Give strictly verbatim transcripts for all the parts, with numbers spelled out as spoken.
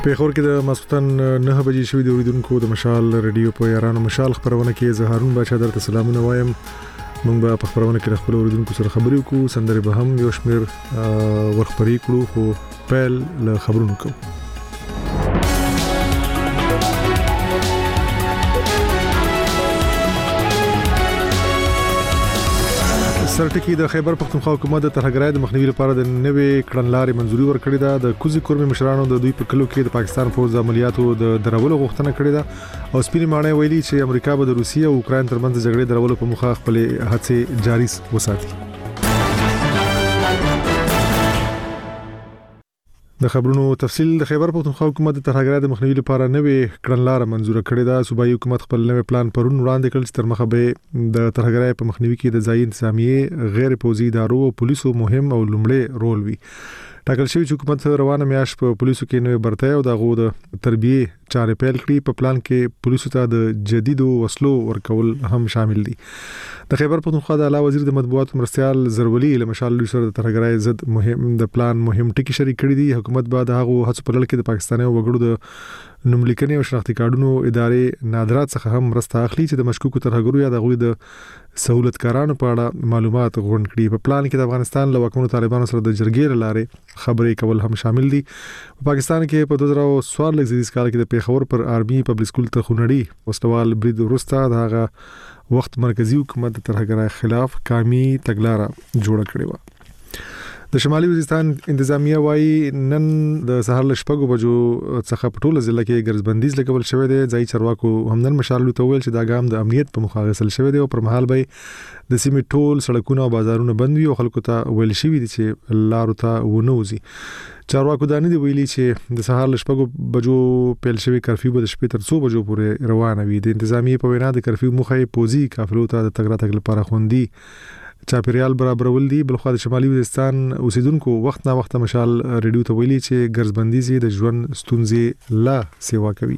پیښور کې د ماسختن نه بجې شوې د اوریدونکو د مشال رادیو په یارانو مشال خبرونه کې زه هارون بچا درته سلامونه وایم. موږ به په خبرونه کې خپل اوریدونکو سره خبرې وکړو، سندرې به هم یو شمېر ورخبرې کړو، خو پیل له خبرونو کوو. سرټکی د خیبر پختونخوا حکومت د ترهګرۍ د مخنیوي لپاره د نوې کړنلارې منځوري ورکړې ده. د کوزي کورمي مشرانو د دوی په کلو کې د پاکستان پوځ عملیاتو د درولو غوښتنه کړې ده او سپینې ماڼۍ ویلي چې امریکا به د روسیې او اوکراین ترمنځ د جګړې درولو په موخه خپل هڅې جاري وساتي. د خبرونو تفصیل. د خیبر پختونخوا حکومت د ترهګرۍ د مخنیوي لپاره نوې کړنلاره منځوره کړې ده. صوبایي حکومت خپل نوې پلان پرون وړاندې کړ چې تر مخه به د ترهګرۍ په مخنیوي کې د ځایي انتظامیې، غیر پوځي ادارو او پولیسو مهم او لومړی رول وي. ټاکل شوی چې حکومت روانه میاشت په پولیسو کې نوې برتۍ او د غو د تربیه چارې پیل کړي. په پلان کې پولیسو ته د جديدو وسلو ورکول هم شامل دي. د خیبر پختونخوا د اعلی وزیر د مطبوعاتو مرستيال زرولي له مشال لوی سره د ترهګرۍ ضد مهم د پلان مهم ټکی شریک کړي دي. حکومت به د هغو هڅو په لړ کې د پاکستاني وګړو د نوملیکنې او شناختی کارډونو ادارې نادرات څخه هم مرسته اخلي چې د مشکوکو ترهګرو یا د غوي د سہولتکارانو په اړه معلومات غونډ کړي. په پلان کې د افغانستان له واکمنو طالبانو سره د جرګې لارې خبرې کول هم شامل دي. په پاکستان کې په دوه زره څوارلس زیږدیز کال کې د پیښور پر آرمي پبلک سکول ته خونړی وسلوال برید وروسته دغه وخت مرکزی حکومت د ترهګرۍ خلاف قومي تګلارې جوړه کړې و. د شمالي وزیرستان انتظامیه وايي نن د سهار له شپږو بجو څخه په ټوله ضلع کې ګرځبندیز لګول شوې ده. ځای چارواکو همدن مشال ته ویل چې دا ګام د امنیت په مخه غسل شوې ده او پر مهال به د سیمې ټول سړکونه او بازارونه بند وي او خلکو ته ویل شوی دي چې لارو ته ونوځي. چارواکو دانه دی ویلي چې د سهار له شپږو بجو پیل شوی کرفیو به د شپې تر څو بجو پورې روانه وي. د انتظامیه په وینا د کرفیو مخه پوزي قافلو ته د تګ راتګ لپاره خوندي چاپیریال برابرول دي. بلخو د شمالي وزیرستان اوسیدونکو وخت نه وخت مشال ریډیو ته ویلي چې ګرځبندیزي د ژوند ستونزې لا سیوا کوي.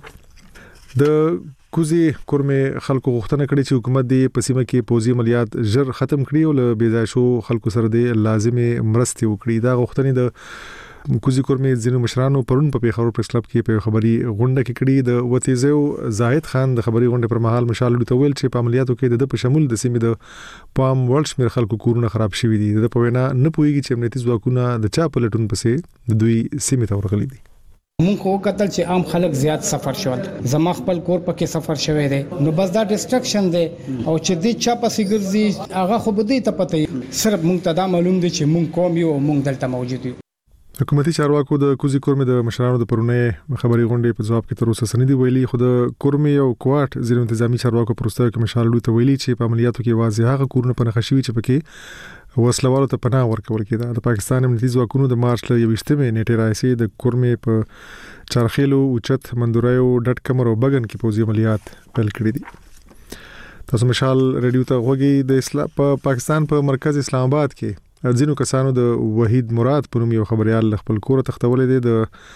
د کوزي کورمه خلکو غوښتنه کړې چې حکومت د پسیمه کې پوزي عملیات ژر ختم کړي او له بې ځای شو خلکو سره د لازمي مرستې وکړي. دا غوښتنې د کوزي کورمه ځینو مشرانو پرون په پیښور پریس کلب کې په خبري غونډه کې کړي. د وتیزو زاهد خان د خبري غونډې پر مهال مشال ته ویل چې په عملیاتو کې د په شمول د سیمې د پام ورلډ شمیر خلکو کورونه خراب شوي دي. د په وینا نه پويږي چې امنیتي ځواکونه د چا په لټون پسې د دوی سیمې ته ورغلي دي. مونږ خو کتل چې عام خلک زیات سفر شول، زما خپل کور پکې سفر شوی دی، نو بس دا ډیسټرکشن دی او چې دې چا پسې ګرځي هغه خو به دې ته پته صرف مونږ ته دا معلوم دی چې مونږ کوم یو مونږ دلته موجود یو. حکومتي چارواکو د کوزي کورمه د مشرانو د پرونې خبري غونډې په جواب کې تر اوسه سندې ویلي. خو د کورمه او کوارټ ځینو انتظامی چارواکو پروستو کې مشال ته ویلي چې په عملیاتو کې واضح هغه کورونه په نخښوي چې پکې وسلوالو ته پناه ورکول کېده. د پاکستان امنیتي ځواکونو د مارچ له یوویشتمې نیټې راځي د کورمه په چارخیلو اوچت مندورایو ډټ کمر او بغن کې پوځي عملیات پیل کړي دي. تاسو مشال ریډیو ته غوږی. د اسلام په پاکستان په مرکز اسلام آباد کې ځینو کسانو د وحید مراد په نوم یو خبريال خپل کور تختولې دي.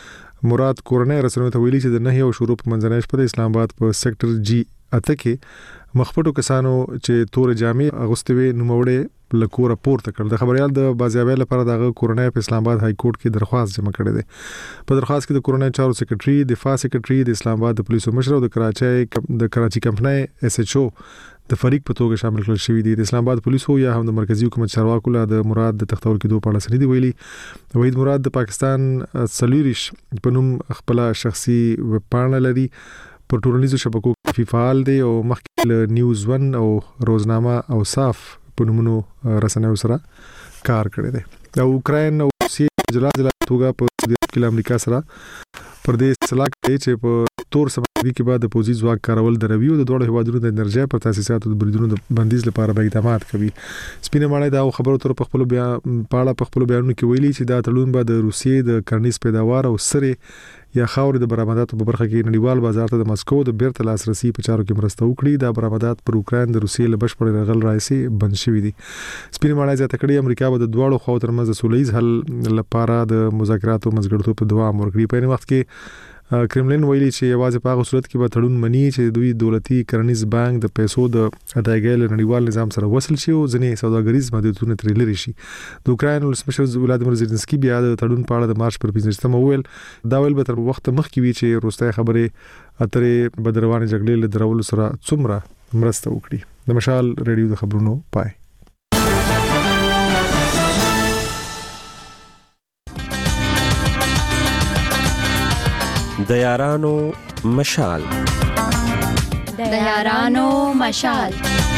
د مراد کورنۍ رسنیو ته ویلي چې د نه یو شروع په منځنۍ شپه د اسلام آباد په سېکټر جی اته کې مخپټو کسانو چې تور جامې اغوستوي نوموړي لکور پورته کړ. د خبريال د بازیابۍ لپاره د کورنۍ په اسلام آباد های کورټ کې درخواست جمع کړی دی. په درخواست کې د کورنۍ چارو سیکریټري، دفاع سیکریټري، د اسلام آباد د پولیسو مشر او د کراچۍ د کراچي کمپنۍ ایس ایچ او د فریق په توګه شامل کړل شوی دي. د اسلام آباد پولیسو یا هم د مرکزی حکومت چارواکو له د مراد د تختول کېدو په اړه سندې ویلي. وحید مراد د پاکستان سلیریش په نوم خپل شخصي وپاڼه لري. په ټولنیزو شبکو کې فعال دی او مخکې له نیوز ون او روزنامه او صاف په نومونو رسنیو سره کار کړی دی. د اوکراین او روسیې جلا جلا توګه په د امریکا سره پر دې سلاک دی چې په تور سمندري کې بعد د پوزي ځواک کارول دروي او د دوه هیوادونو د انرژي پر تاسیساتو د بریدونو د بندیز لپاره به اقدامات کوي. سپینه ماڼۍ دا خبرو تر په خپل بیا پاړه په خپل بیانونو کې ویلي چې دا تړون به د روسیې د کرنیز پیداوار او سره یا خاورې د برآمداتو په برخه کې نړیوال بازار ته د مسکو د بیرته لاسرسي په چارو کې مرسته وکړي. دا برآمدات پر اوکراین د روسیې له بشپړ رغل راځي بند شوی دي. سپینه ماڼۍ زیاته کړي امریکا به د دواړو خواو ترمنځ د سولهییز حل لپاره د مذاکراتو مزګړتوب په دوام ورکړي. په این وخت کې کرملین ویلي چې یوازې په هغه صورت کې به تړون مني چې دوی دولتي کرنیز بانک د پیسو د ادایګۍ له نړیوال نظام سره وصل شي او ځینې سوداګریز محدودیتونه ترې لري شي. د اوکراین ولسمشر ولادیمیر زيلنسکي بیا د تړون په اړه د مارچ پر پنځمه ویل دا ویل به تر وخت مخکې وي چې روسي خبرې اترې بدروانې جګړې له درولو سره څومره مرسته وکړي. د مشال ریډیو د خبرونو پای. د یارانو مشال د یارانو مشال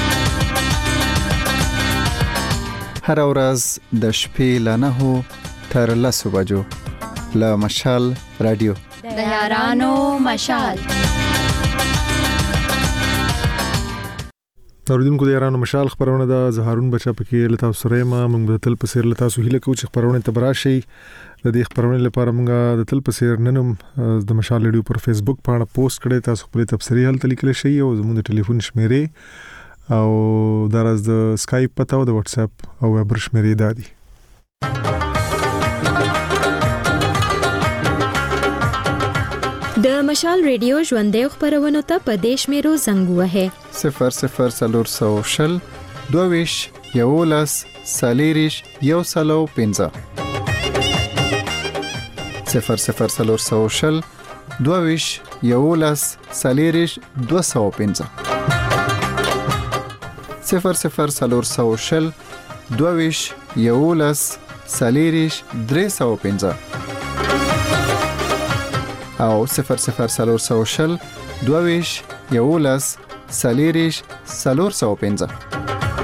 هر ورځ د شپې له نهو تر لسو بجو له مشال رادیو د یارانو مشال. اوریدونکو د یارانو مشال خبرونه د زهارون بچا پکې لتا سره ما موږ د تل په سیر لتا سو هله کو چې خبرونه تبراشي د دې خبرونه لپاره موږ د تل په سیر ننم د مشال ریډیو پر فیسبوک باندې پوسټ کړی تاسو خپل تفسیری هلته لیکل شي او زموږ د ټلیفون شمیرې او دراز د اسکایپ پته او د واتس اپ او وایبر شمیرې دادي. د مشال ریډیو ژوندې خبرونه ته په دیش میرو زنګ وه صفر صفر سلور سو شل دویش یولس سالیریش یو سلو پنځه صفر صفر سلور سو شل دویش یولس سالیریش دو سو پنځه صفر صفر سلور سو شل دویش یولس سالیریش درې سو پنځه او صفر صفر سلور سو شل دویش یولس سالیریش سلور سو پنځه.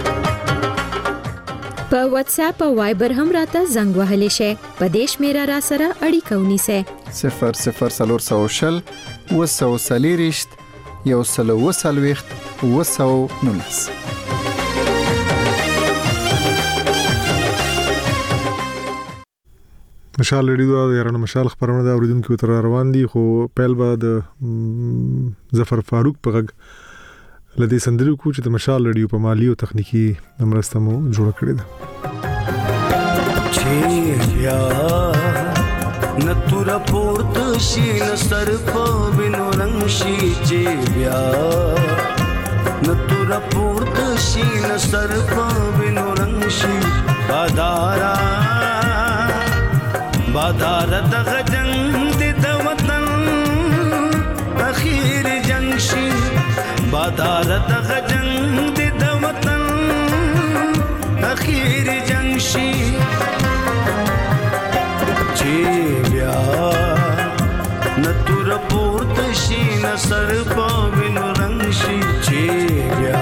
په واتس اپ او وایبر هم راته زنګ وهلی شي. په دیش میرا را سره اړیکه ونیسه صفر صفر سلور سو شل وسو سالیریشت یو سلو وسلويخت وسو نونس. مشال ریډیو د یارانو مشال خبرونه د اوریدونکو تر روان دي خو پیل به د ظفر فاروق په غږ لدې سندرو کو چې د مشال ریډیو په مالی او تخنیکی مرسته مو جوړ کړی ده. چې بیا نتور پورت شي نصر په وینو رنگ شي چې بیا نتور پورت شي نصر په وینو رنگ شي بادارا بادار دغه جنگ د وطن اخیر جنگ شي بادار دغه جنگ د وطن اخیر جنگ شي چې بیا نتور پورت شي نصر په وینو رنگ شي چې بیا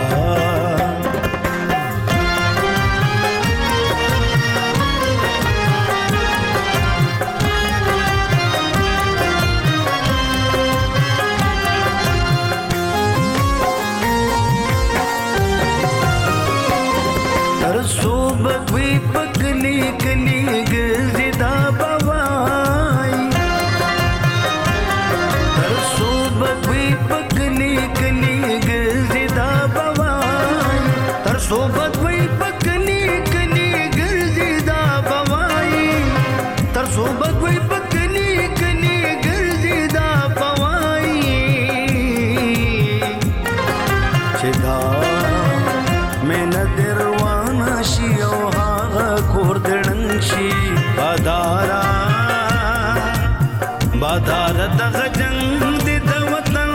بادار دغه جنگ د وطن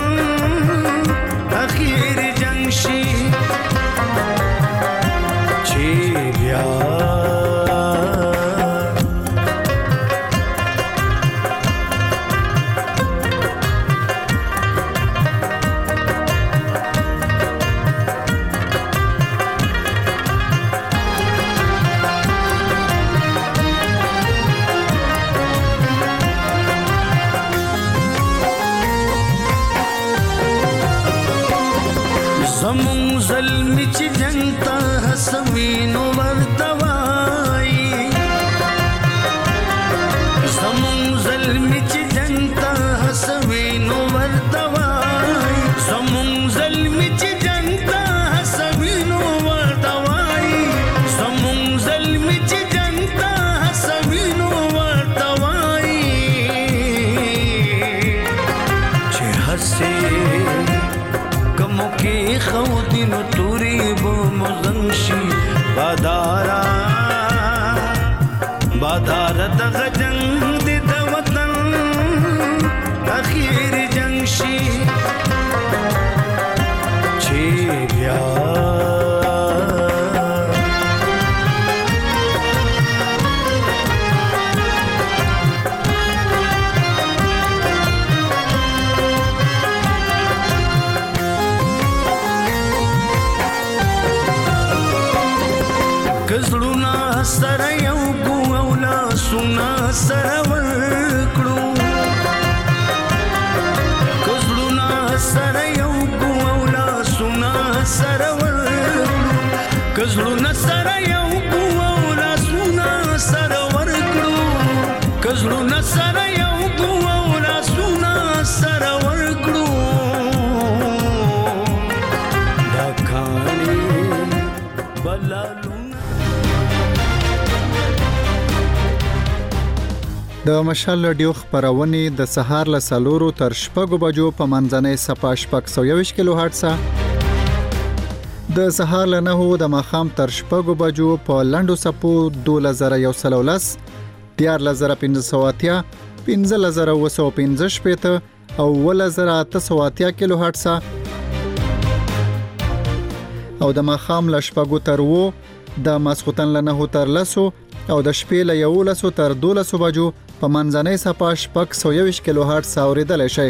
اخیر جنگ شي چې بیا زمون ظلمی چی جنگتا حسوینو وردوائی زمون ظلمی چی جنگتا حسوینو وردوائی زمون ظلمی چی جنگتا حسوینو وردوائی زمون ظلمی چی جنگتا حسوینو وردوائی کزړونه سره یو کو او لاسونه سره ورکړو کزړونه سره یو کو او لاسونه سره ورکړو کزړونه سره یو کو او لاسونه سره ورکړو کزړونه سره یو کو او لاسونه سره ورکړو دا کانی بلالو د مشال رادیو خبرونه د سهار له سالورو تر شپږو بجو په منځنۍ صفه شپږ سوه یوویشت کیلو هرتز د سهار له نهو د ماښام تر شپږو بجو په لنډو صفو دوه زره یو سل او لس دیارلس زره پنځه سوه اتیا پنځلس زره اوه سوه پنځه شپېته او اوولس زره اته سوه اتیا کیلو هرتز او د ماښام له شپږو تر اوو د ماسخوتن له نهو تر لسو او د شپې له یولسو تر دولسو بجو په منځنۍ صفه شپږ سوه یوویشت کیلو هرتز اوریدلی شئ.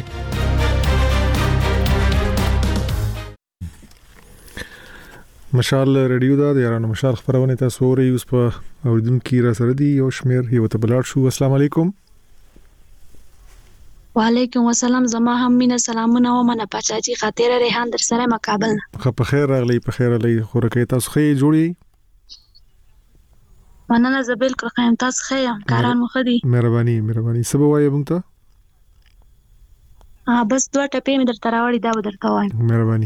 مشال رادیو دا د یارانو مشال خبرونه تاسو اورئ. اوس په اوریدونکو را سره دی یو شمیر یو ته بلار شو. السلام علیکم. وعلیکم السلام. زما هم مینه سلامونه و منه پچاجي خاطر ریحان در سره مقابل. خو په خیر راغلی په خیر علی خورکه تاسو خې جوړی. مننه زه بالکل خیم تاسو خیم کاران مو خدي. مهرباني مهرباني سبا وایې مونږ ته. ها بس دوه ټپې مې درته راوړي دا به درته وایم. مهرباني.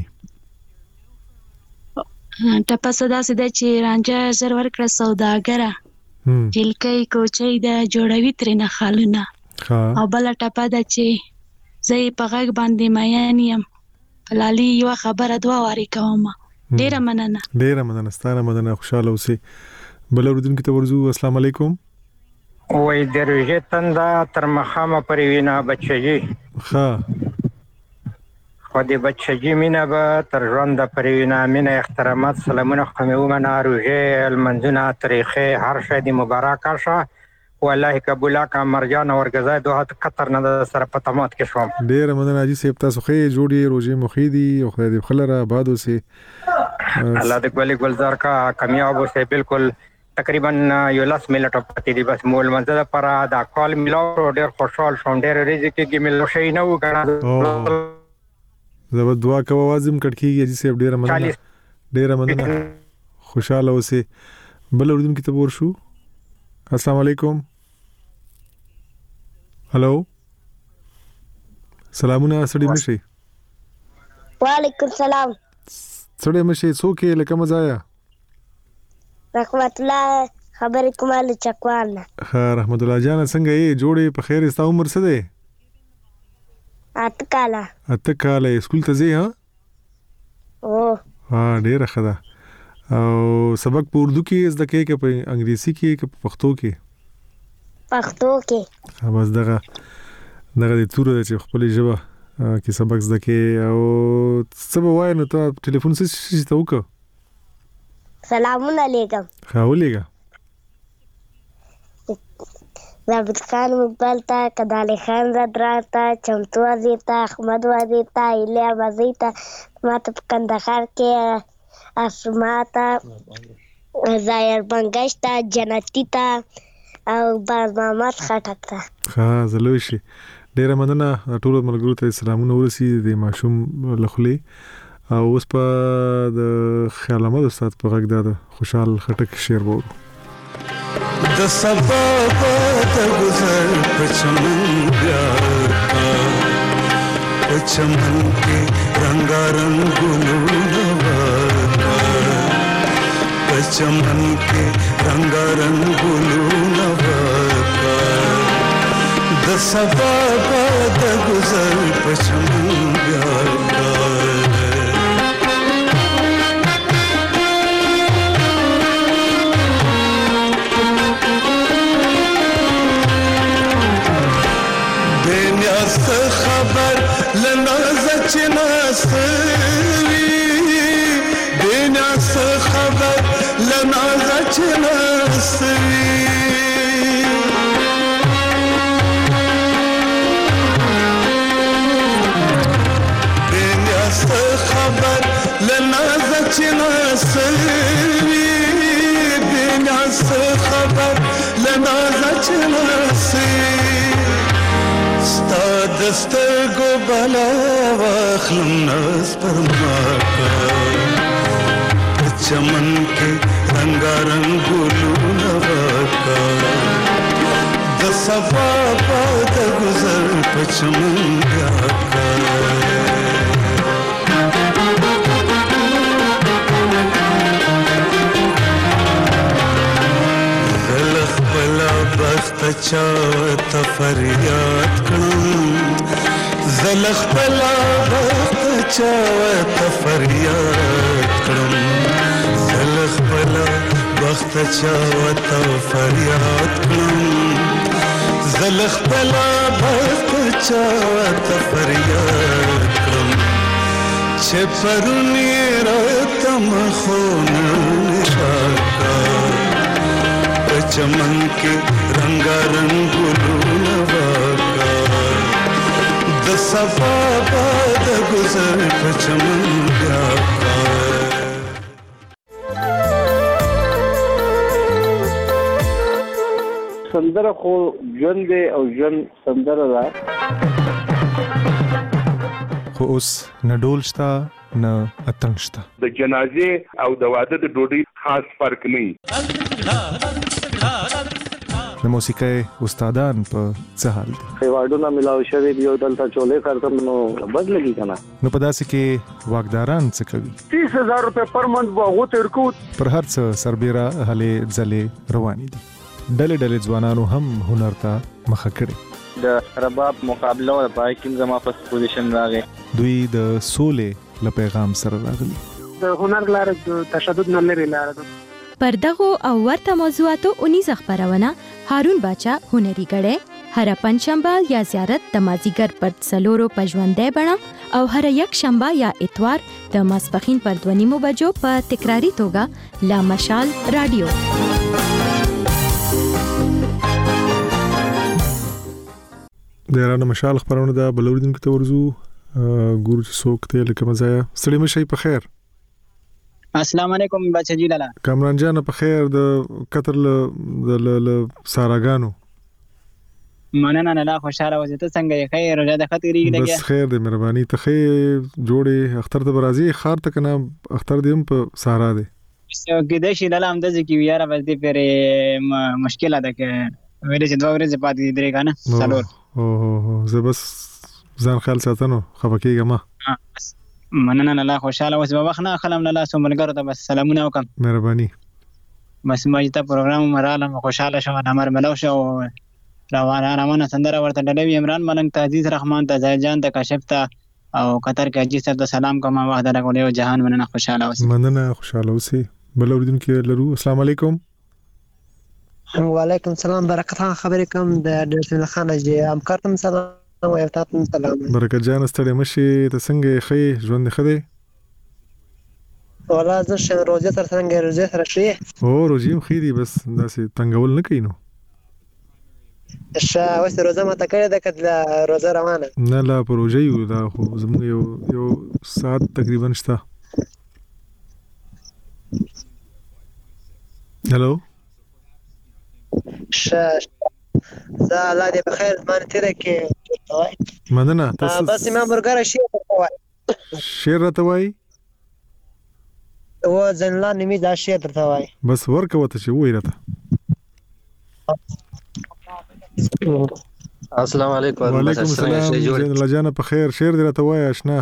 ټپه صدا سده چې رانجه زر ورکړه سوداګره جلکۍ کوچۍ د جوړوي ترېنه خالونه او بله ټپه ده چې زه یې په غږ باندې مین یم په لالي یوه خبره دوه وارې کومه. ډېره مننه ډېره مننه ستانه مننه خوشحاله اوسئ. بل اورېدونکي ته ورځو. السلام علیکم. وای د روژې تنده تر ماښامه پورې وینه بچګي ښه خو د بچګي مینه به تر ژونده پورې وینه مینه احترامات سلامونه خو مې ومنه روژې لمنځونه طریقې هر شی د مبارکه شه والله قبوله کا مرجان ورګزای دوه قطر نه سره په تمات کې شوم. ډېره مننه حاجي صاحب تاسو خې جوړي روژې مخې دي او خدای دې خلره آباد اوسي. الله دې ګلي ګلزار کا کامیاب اوسه. بالکل تقریبا یو لاس ملټ پاتې دي بس مول منځ د پر دا کال ملاو ډېر خوشحال شوم. ډېر ریزه کې ملو شي نه وګڼه زه دعا کوم وازم کټکیږي حاجي صاحب. ډېره مننه ډېره مننه خوشاله اوسئ. بل اردن کې ته ورشو. السلام علیکم. هلو سلامونه سړی مشي. وعلیکم السلام. سړی مشي څوک لکه مزایا رحمت الله خبرې کومه له چکوال. ها رحمت الله جان څنګه یې جوړې په خیر استا عمر څه دی؟ اته کاله. اته کاله سکول ته ځې؟ ها او ها ډیره ښه ده. او سبق په اردو کې زده کوې که په انګلیسي کې که په پښتو کې؟ پښتو کې. ها بس دغه دغه د تور د چې خپل ژبه کې سبق زده کې. او څه به وایې نو ته ټلیفون څه شي ته وکړه؟ سلامونه علیکم. ها ولیکه. ضابط خان مقبل ته کدالی خان زدرا ته چمتو وزیر ته احمد وزیر ته ایلیا وزیر ته ما ته په کندهار کې اسما ته ظاهر بنګش ته جنتي ته او باز محمد خټک ته. ها زلوی شي. ډیره مننه ټول ملګرو ته سلامونه ورسي د ماشوم لخلې. او اوس په د خیال احمد استاد په غږ دا خوشحال خټک شعر وورو. د سبا د گذر په چمن پیار کا په چمن کې رنگا رنگ ګلونه ورکا په چمن کې رنگا رنگ ګلونه ورکا د سبا د گذر په چمن پیار کا خبر لنازه چې ناسوي دینا څه خبر لنازه چې ناسوي دینا څه خبر لنازه چې ناسوي اندازه چناسي ستا دسترګو بلا واخلم ناز پر ماکا چمن کې رنگارنګ ګلونه واکا د صفا پد گزر په چمن واکا بخت چاوت فریاد کړم زلخ پلا بخت چاوت فریاد کړم زلخ پلا بخت چاوت فریاد کړم زلخ پلا بخت چاوت فریاد کړم چې پرونی راتم خون نشاکا چمن کے رنگا رنگ گلونه واکا د صفا باد گزر په چمن واکا سندره خو ژوند دی او ژوند سندره ده خو اوس نه ډول شته نه اتڼ شته د جنازې او د واده د ډوډۍ خاص فرق نه د موسیقۍ استادان په څه حال دي خیواډونه ملاو شوی دی او دلته چولې کارته نو بد لګي کنه نو په داسې کې واګداران څه کوي تیس هزار روپے پر منت باغو تر کو پر هر څه سربېره هلې ځلې روانې دي ډلې ډلې ځوانانو هم هنر ته مخه کړي د رباب مقابله او پای کې زما په پوزیشن راغی دوی د سولې له پیغام سره راغلي د هنر لار د تشدد نه لري لار پر دغه او ورته موضوعاتو اونیز خبرونه هارون باچا هنري غړې هر پنځشنبه یا زیارت د مازیګر پر څلورو پژوندې بڼه او هر یک شنبه یا اتوار د ماسپخین پر دوه نیمو بجو په تکراری توګه لا مشال رادیو د ایران مشال خبرونه د بلوردونکو ته ورزو ګورو چې څوک ته لکه مزایا ستړي مشي په خیر السلام علیکم بچا جی لالا کامران جان په خیر د قطر ل ل ساراګانو مننه نه لا خوشاله وځه ته څنګه یې خیر راځه د خطرې لګیا بس خیر دې مهرباني ته خې جوړې اختر ته برازي خار ته کنه اختر دې هم په سارا دې کې د شي لاله هم د ځکه ویاره بس دې پر مشکله ده کې ویلې چې دوه ورځې پاتې درې کنه څلور او هو زه بس ځان خیال ساتنو خپکیږم مننه نه لا خوشاله اوس به وخت نه خلم نه لا سوملګر ته بس سلامونه وکم مهرباني بس ما ته پروګرام مراله خوشاله شو نمر ملو شو روانه روانه سندره ورته ډلوي عمران ملنګ ته عزیز رحمان ته زای جان ته کاشف ته او قطر کې اجي سره سلام کوم وخت راغلی او جهان مننه خوشاله اوس مننه خوشاله اوسې بل اوریدونکو لرو السلام علیکم وعلیکم السلام برکت خان خبرې کوم د ډېر خان جی امکارتم سلام او یوتاتم سلام برکت جان ستړي مشي ته څنګه خې ژوند خدي ولا زه ش روزه تر څنګه روزه سره شي او روزي خې دي بس داسې تنګول نه کینو ش اوس روزه ما تکړه د کله روزه روانه نه لا پروژه یو دا خو زموږ یو یو ساعت تقریبا شته هالو ش زه الله دې بخیر مان تیرې کې مننه تاسو بس ما برګر شي وای شیر راته وای و ځنلا نیمه دا شي درته وای بس ورکه وته چې وای راته السلام علیکم وعلیکم السلام الله جان په خیر شیر دې راته وای آشنا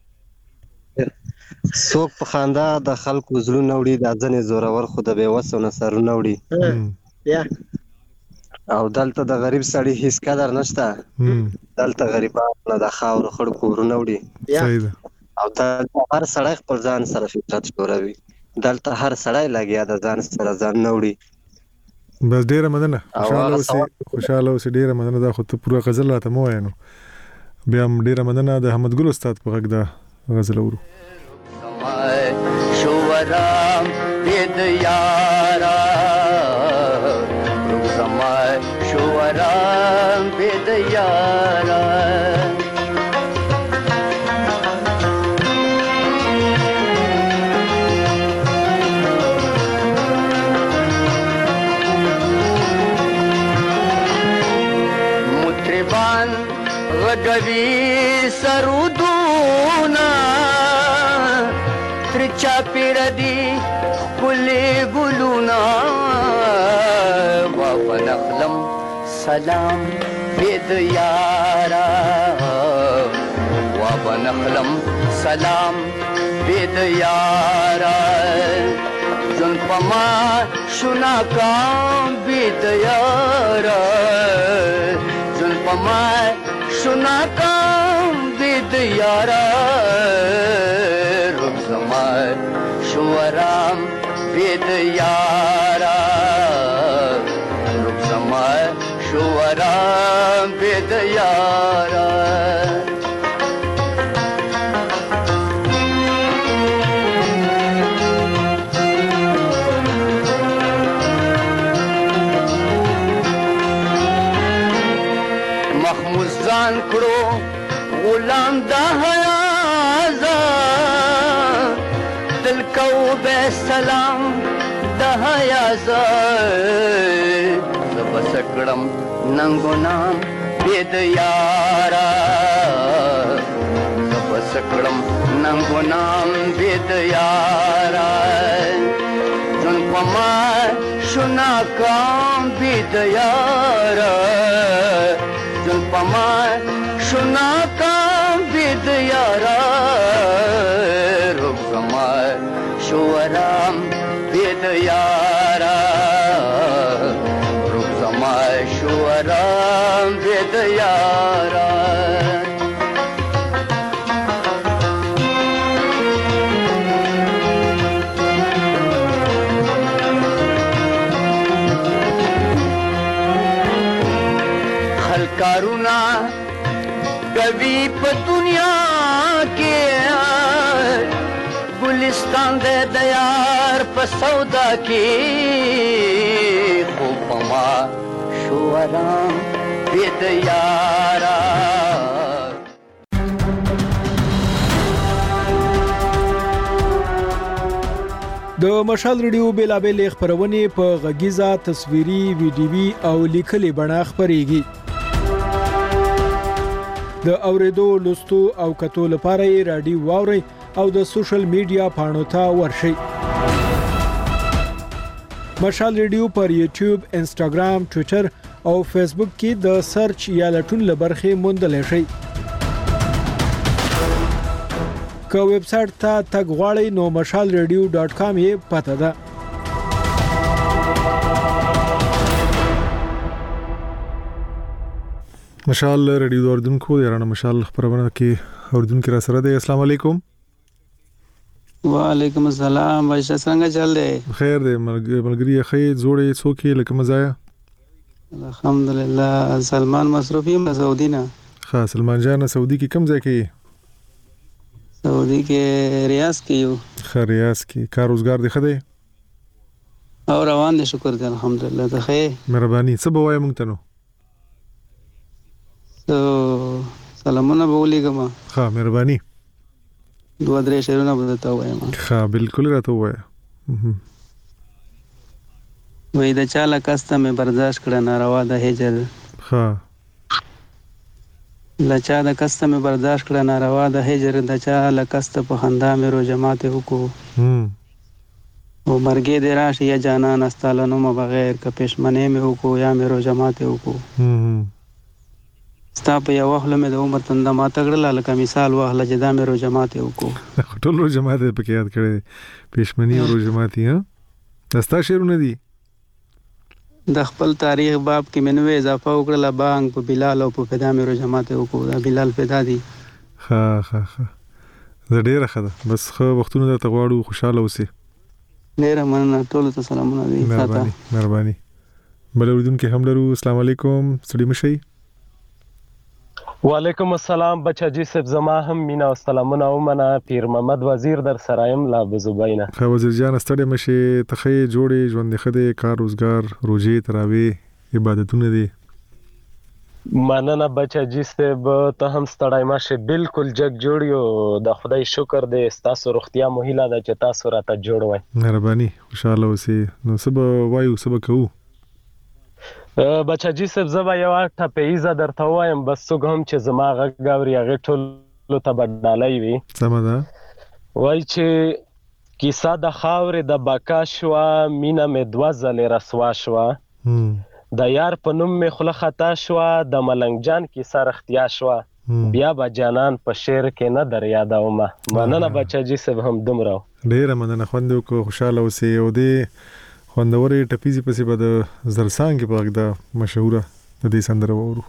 څوک په خندا د خلکو زړونه وړي د ځنې زورور خو د بیوسو نه سرونه وړي یا او دلته د غریب سړی هیڅ قدر نشته دلته غریبان نه د خاور خړکو ورونه وړي صحیح او دلته هر سړی خپل ځان سره فطرت جوړوي دلته هر سړی لګیا د ځان سره ځان نه وړي بس ډیره مننه خوشاله اوسې خوشاله اوسې ډیره مننه دا خو ته پوره غزل راته مو وایې نو بیا هم ډیره مننه د احمد ګل استاد په غږ دا غزل اورو شورام بيد يارا روزمای شورام بيد يارا کوي سرودونا تر چاپیر دی کلی ګلونا و نخلم سلام بيد یارا و نخلم سلام بيد یارا جن پما شنا کام بيد یارا جن پما شنا کام بيد یارا رخ زمان شورام بيد یارا رخ زمان شورام بيد یارا ځان کړو غلام د حیا دل کو به سلام د حیا زب سکړم ننګو نام بيد یارا زب سکړم ننګو نام بيد یارا جن پما شنا کام بيد یارا جن پما شنا کام بيد یارا رخ زمان شورام بيد یارا رخ زمان شورام بيد یارا کارونا کوي په دنیا کې ګلستان د دیار په سودا کې خو پما شورام بيد یارا د مشال ریډیو بیلابل خبرونه په غږیزه تصویري ویډیوي او لیکلي بڼه خبريږي د اوریدو لوستو او کتو لپاره یې رادیو واوري او د سوشل میډیا پاڼو ته ورشئ مشال ریډیو پر یوټیوب انسټاګرام ټوئیټر او فیسبوک کې د سرچ یا لټون لبرخه موندل شئ که ویب سټ ته تګ غواړئ نو مشال ریډیو ډاټ کام یې پته ده مشال ریډیو اردوونکو یارانه مشال خبرونه کې اردوونکو را سره دی السلام علیکم وعلیکم السلام وایشه څنګه چل دی خیر دی ملګری خې جوړې څوکې لکه مزایا الحمدلله سلمان مصروفی م سعودي نه ها سلمان جان سعودي کې کوم ځای کې سعودي کې ریاض کې یو خ ریاض کې کار روزګار دی خدای او روان دي شکر دې الحمدلله ته خې مهرباني څه بوای مونږ ته نو تو سلامونه بولیګم ها مهرباني دوه درې شهرونه بدلته وایم ها بالکل راته وایم وې د چاله کاسته مې برداشت کړه ناروا د هجر ها لچا د کاسته مې برداشت کړه ناروا د هجر د چاله کاسته په خندا مې رو جماعت وکړو هم او مرګې دې راشي یا جانان استالنو ما بغیر ک پښمنه مې وکړو یا مې رو جماعت وکړو هم ستا په یو وخت مې د عمر تنده ما تګړه لکه مثال واخله چې دا مې رو جماعت وکړو ټول رو جماعت په کې یاد کړې پښمنی رو جماعت ها دستا شعرونه دي د خپل تاریخ باب کې منوي اضافه وکړه بانګ په بلال او په فدا مې رو جماعت وکړو دا بلال فدا دي ها ها ها زه ډیره خده بس خو وختونه ته غواړو خوشاله اوسې ډیره مننه ټول ته سلامونه دي مهرباني مهرباني بل اردوونکو هم لرو السلام علیکم ستړي مشي وعلیکم السلام بچا جی صاحب زما هم مینا او سلامونه ومنه پیر محمد وزیر در سرایم لا بزبینا خو وزیر جان ستړي مشي تخې جوړې ژوند خده کار روزګار روزي تراوی عبادتونه دي مننه بچا جی صاحب ته هم ستړی مشه بالکل جگ جوړیو د خدای شکر دې ستاسو روغتیا مو هیله ده چې تاسو راته جوړ وای مهرباني خوشاله اوسې نو سبا وایو سبا کوو بچاجي صاحب زبا یو ټپیزه درته وایم بس څوک هم چې زما غږ اوري هغه ټولو ته به ډالۍ وي. سمه ده. وایي چې کیسه د خاورې د بقا شوه مینه مې دوه ځلې رسوا شوه د یار په نوم مې خوله خطا شوه د ملنګ جان کیسه رښتیا شوه بیا به جانان په شعر کې نه در یادومه. مننه بچاجي صاحب هم دومره ډېره مننه خوند وکړو خوشحاله اوسئ. او دې خوندورې ټپیزې پسې به د زرسانګې په غږ دا مشهوره د دې سندره واورو.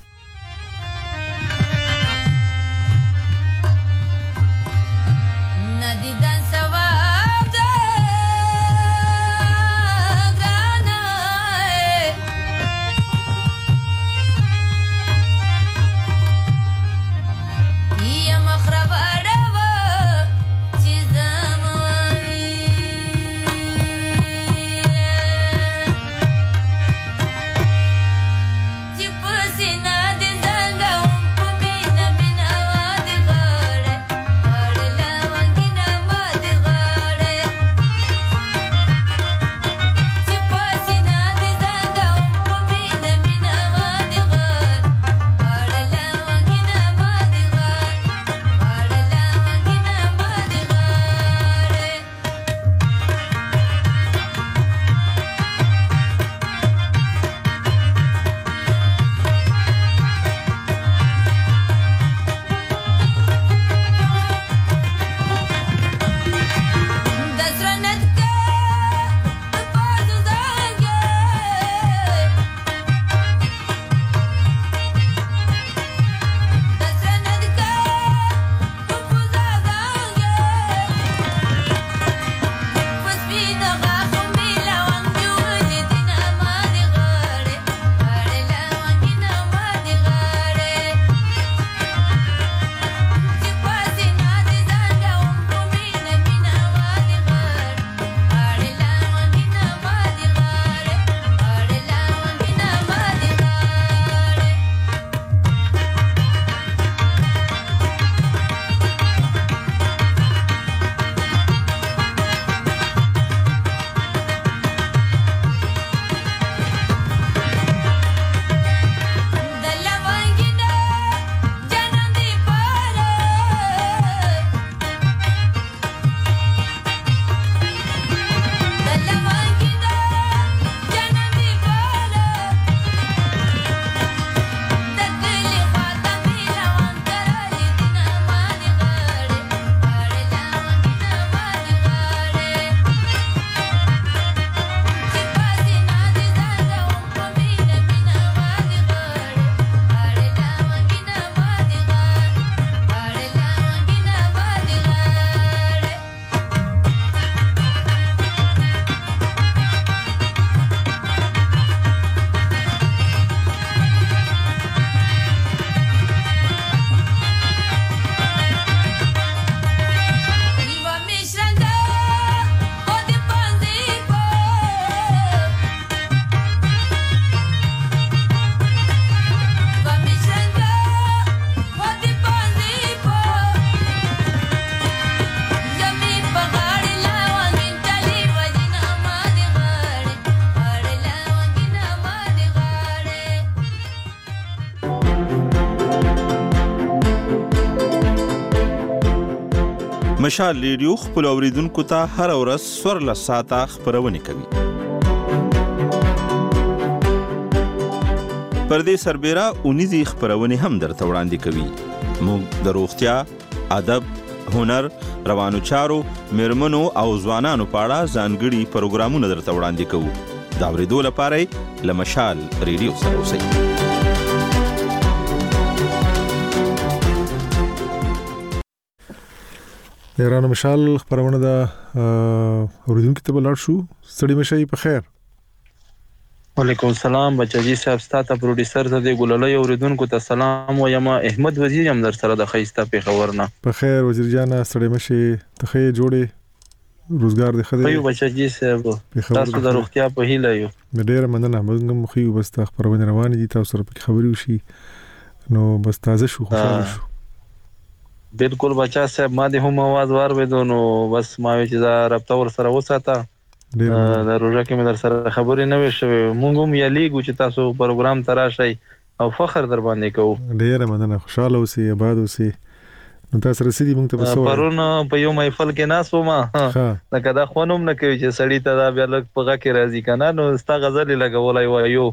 مشال ریډیو خپل اوریدونکو ته هر ورځ څوارلس ساعته خبرونه کوي. پردې سربېره اونیزي خبرونه هم درته وړاندې کوي. موږ د روغتیا، ادب، هنر، روانو چارو، میرمنو او ځوانانو په اړه ځانګړي پروګرامونه درته وړاندې کوو. دا اورېدو لپاره له مشال ریډیو سره اوسئ. یارانو مشال خبرونه دا اوریدونکو ته بلار شو. ستړي مشي په خیر. وعلیکم السلام بچاجي صاحب ستاسو پروډوسر ته د ګلولې اوریدونکو ته سلام وایم. احمد وزیر هم در سره د خیسته په خبرنا. په خیر وزیر جان ستړي مشي ته خې جوړې روزګار د خدای. په بچاجي صاحب تاسو د روغتیا په هیله یو. مې ډېر مننه. موږ هم خو بس تاسو خبرونه روان دي تاسو سره په خبري وشي نو بس تازه شو خوشاله شو. بالکل بچا صاحب ما د هم आवाज وارویدو نو بس ما چې دا رابطه ور سره وساته د روژه کې مې در سره خبرې نه وې شوې. مونږ هم یلیږو چې تاسو پروګرام ته راشئ او فخر در باندې کوو. ډېره مننه. خوشاله اوسئ، آباد اوسئ. نو تاسو رسېدي مونږ ته په څه پرون په یو محفل کې ناست وم، لکه دا خوند هم نه کوي چې سړي ته دا بیا لږ په غږ کې راځي که نه. نو ستا غزل یې لګولی وایو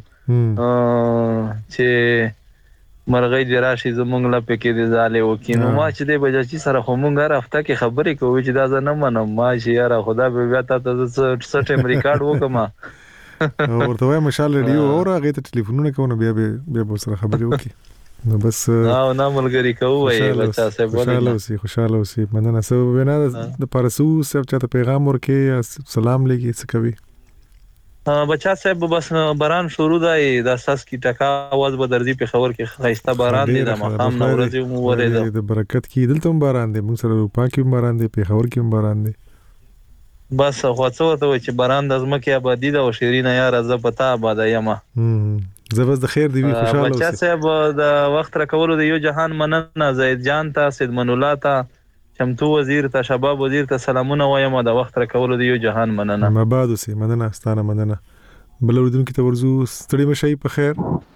چې مرغۍ دې راشي زمونږ لپې کې دې ځالې وکړي. نو ما چې دی بجاچي سره خو مونږ هر هفته کې خبرې کوو چې دا زه نه منم. ما چې یاره خدا به بیا تا ته زه څه ټایم ریکارډ وکړم ورته وایم مشال ریډیو اوره، هغې ته ټلیفونونه کوو نو بیا بیا به ورسره خبرې وکړي. نو بس او نه ملګري کوو وایي بچا صاحب. خوشحاله اوسئ، خوشحاله اوسئ. مننه. څه وینا دپاره څه صاحب چاته پیغام ورکړې یا سلام لګي څه کوي؟ بچا صاحب بس باران شروع دی، دا ساس کی ټکا आवाज به درځي پېښور کې ښایسته باران دی، د ماښام نه ورځې مو ورېده د برکت کې دلته هم باران دی، موږ سره اروپا کې هم باران دی، پېښور کې هم باران دی. بس خو څه ورته وایي چې باران د ځمکې آبادي ده او شیرینه یاره زه په تا آباده یم. زه بس د خیر دی وي خوشحاله اوسئ. بچا صاحب د وخت راکولو د یو جهان مننه. زید جان ته، سید منولا ته، چمتو وزیر ته، شباب وزیر ته سلامونه وایم. د وخت راکولو د یو جهان مننه. آباد اوسئ. مننه ستانه مننه. بل اردوونکي ته ورځو. ستړي مه شئ، په خیر.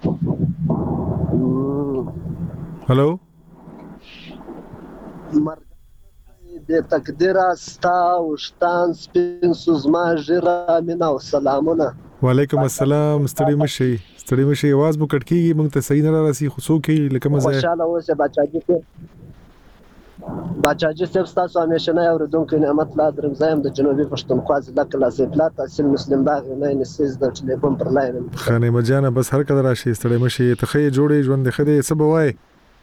هلو د تقدیر ستا وشتان سپین سوزما ژیره مینا او سلامونه. وعلیکم السلام. ستړي مه شئ، ستړي مه شئ. आवाज مو کټ کېږي، موږ ته صحیح نه راسي خو څوک یې لکه مزه. خوشحاله اوسئ بچاجي صاحب. بچاجي صاحب ستاسو همیشنی اورېدونکی نعمت الله درمزی یم د جنوبي پښتونخوا ضلع کلاسي پلا تحصیل مسلم باغ یونین سیز د ټلیفون پر لاین یم. ښه نعمت جانه بس هر کله راشئ، ستړی مه شئ. ته ښه یې، جوړ یې، ژوند دې ښه دی، څه به وایې؟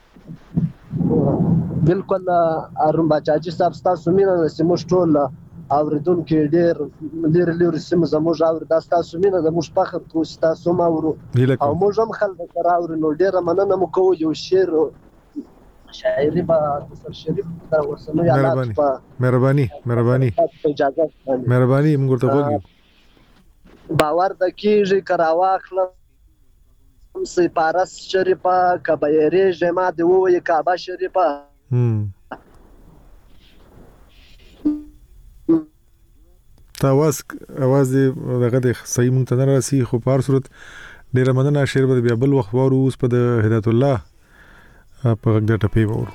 بالکل هارون بچاجي صاحب ستاسو مینه ده چې موږ ټول اورېدونکي ډېر لرې لرې سیمو زموږ اوري، دا ستاسو مینه ده، موږ فخر کوو چې تاسو هم اورو او موږ هم خلک سره اورو. نو ډېره مننه مو کوو. یو شعر شاعري به د سر شریف د ورسنوي حالات په مهرباني مهرباني اجازه مهرباني موږ ته وګورئ. باور د کېږي که راواخلم سپارس شریفه که به یېرېږې ما دې ووایي کعبه شریفه. ته اواز اواز دې دغه د صحیح مونږ ته نه راسي، خو په هر صورت ډېره مننه. شعر به بیا بل وخت واورو. اوس په د هدایت الله په غږ د ټپې واورو.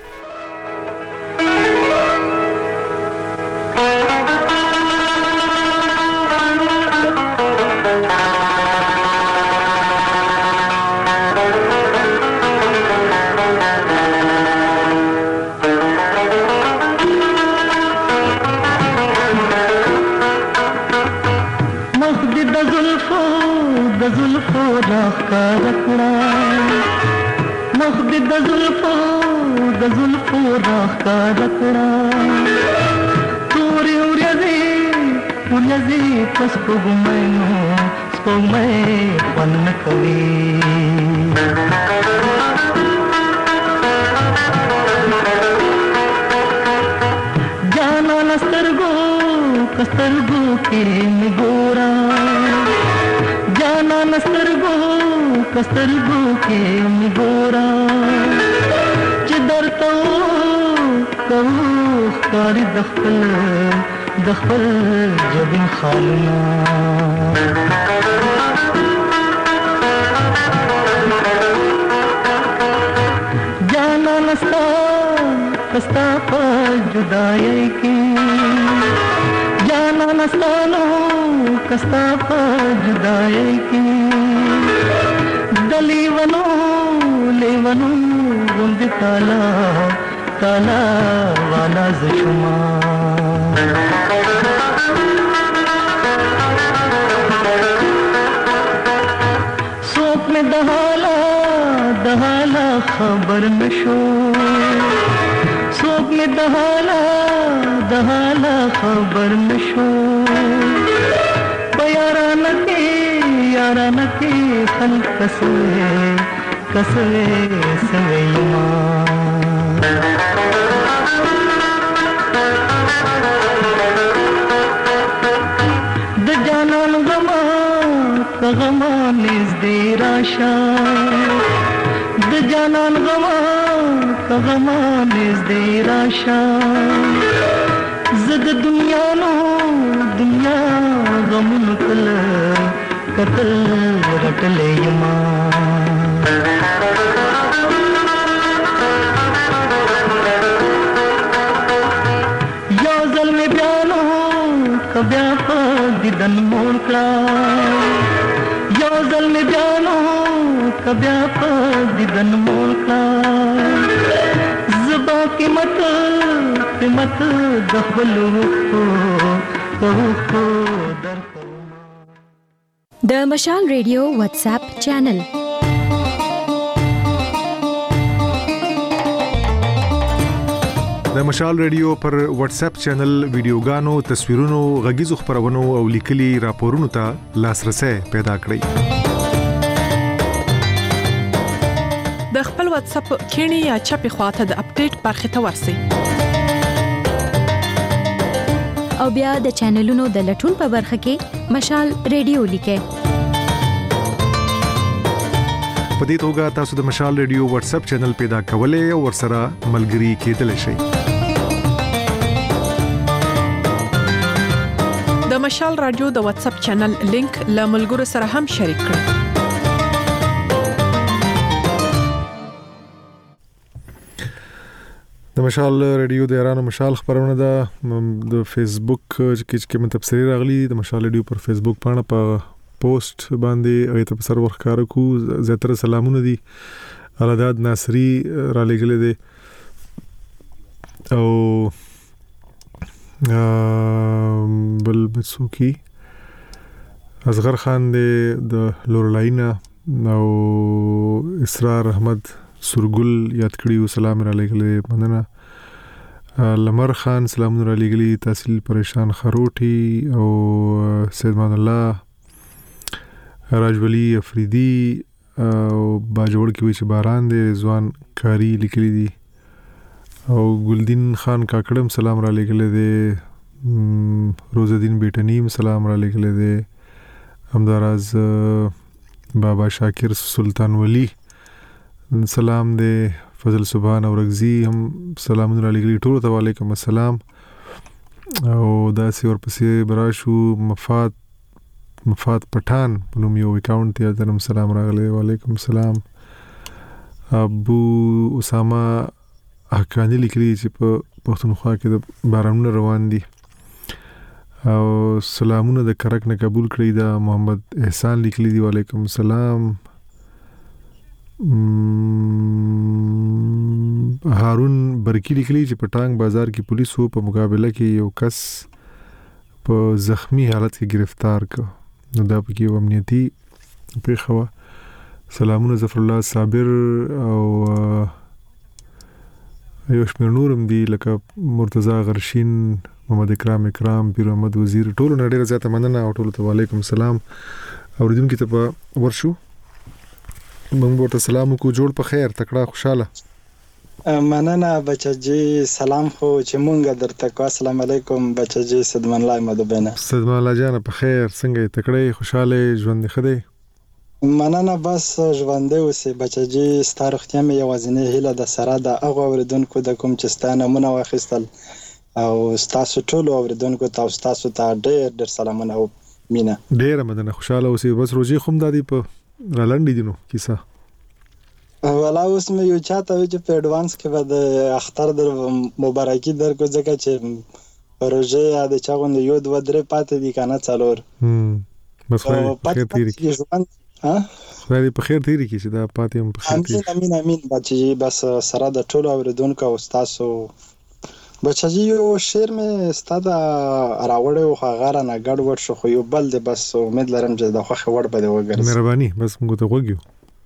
कस्तरगो के गोरा चिदरतो कहू कारी दखल दखल जबिन खालना जाना नस्ता कस्ता पर जुदाई की जाना नस्तानो कस्ता पर जुदाई की लेवनो लेवनो गुंद ताला ताला वाला जुमा सोप में दहाला दहाला खबर नशो सोप में दहाला दहाला खबर नशो बयाराना के याराना के खल कसवे कसवे सवेमा द जानन गमा कगमा निज दे राशा द जानन गमा कगमा निज दे राशा जद दुनिया नो दुनिया غمون کل قتل رټلې یما یو ظلم بیانو کبیا په دیدن مون کړه یو ظلم بیانو کبیا په دیدن مون کړه زبا قیمت قیمت دخلو د مشال ریډیو واتس اپ چینل د مشال ریډیو پر واتس اپ چینل ویډیوګانو، تصویرونو، غږیزو خبرونو او لیکلي راپورونو ته لاسرسي پیدا کړئ. د خپل واتس اپ کینی یا چپی خواته د اپډیټ برخه ته ورسئ. او بیا د چینلونو د لټون په برخه کې مشال ریډیو لیکئ. په دې توګه تاسو د مشال ریډیو واتس اپ چینل پیدا کولای او ورسره ملګري کېدلی شئ. د مشال رادیو د واتس اپ چینل لینک له ملګرو سره هم شریک کړئ. د مشال ریډیو د ایران مشال خبرونه ده د فیسبوک کې چې کوم تفسیر راغلي د مشال ریډیو پر فیسبوک باندې په پوسټ باندې ایت په سر ورخاره کو زیاتره سلامونه دي. علاداد ناصری را لګلې دي او بل بڅوکی اصغر خان د لورلاینا او اسرار احمد سورګل یاد کړیو سلام را لګلې مننه. لمر خان سلام را لګلې تحصیل پریشان خروټي او سید مان الله راجولی افریدی او باجوړ کې وی چې باران دی ځوان کاری لیکلي دي او ګلدین خان کاکړم سلام را لګلې دي. روز الدین بیٹنیم سلام را لګلې دي. همداراز بابا شاکر سلطان ولی سلام دے. فضل سبحان او رغزی هم سلام علیکم ټول ته وعلیکم السلام. او دا سی اور پسې براشو مفاد مفاد پټان په نوم یو اکاونټ ته درم سلام راغلی وعلیکم السلام. ابو اسامه حقانی لیکلی چې په پښتونخوا کې د بارانونه روان دي او سلامونه د کرک نه قبول کړی. دا محمد احسان لیکلی دی وعلیکم السلام. هارون برکی لیکلی چې پټانګ بازار کې پولیسو په مقابله کې یو کس په زخمی حالت کې گرفتار کړ. نو دا پکې یو امنیتي پیښه وه. سلامونه ظفر الله صابر او یو شمېر نور هم دي لکه مرتضی غرشین، محمد اکرام اکرام، پیر احمد وزیر. ټولو نه ډېره زیاته مننه او ټولو ته وعلیکم السلام. اوریدونکو ته په ورشو موږ ورته سلام وکړو. جوړ په خیر، تکړه، خوشاله. مننه بچجی. سلام خو چې مونږ درته کو. السلام علیکم بچجی. صدمن الله مدبنه. صدمن الله جان په خیر، څنګه تکړه، خوشاله، ژوند خدای. مننه بس ژوند اوسې بچجی. ستارختیا مې یوازینه هیله د سره د هغه اوریدونکو د کوم چې ستانه مونږ واخیستل او تاسو ټول اوریدونکو ته تاسو ته ډېر ډېر سلامونه او مینه. ډېر مننه، خوشاله اوسې. بس روزي خوم دادی په رالندې دینو کیسه ولا اوس مې یو چاته وی چې په اډوانس کې به د اختر در مبارکي درکو ځکه چې پروژه یا د چاغوند یو دوه درې پاتې دي کنه څلور. هم بس خو خیر تیری کی ها خو په خیر تیری کی چې دا پاتې هم په خیر تیری. امين امين بچي. بس سره د ټولو اوریدونکو او تاسو بچي یو شعر مې ستاده راوړې او غاره نه ګډ وډ شو خو یو بل دی. بس امید لرم چې د خوخه وړ به وګرځي. مهرباني. بس موږ ته وګیو.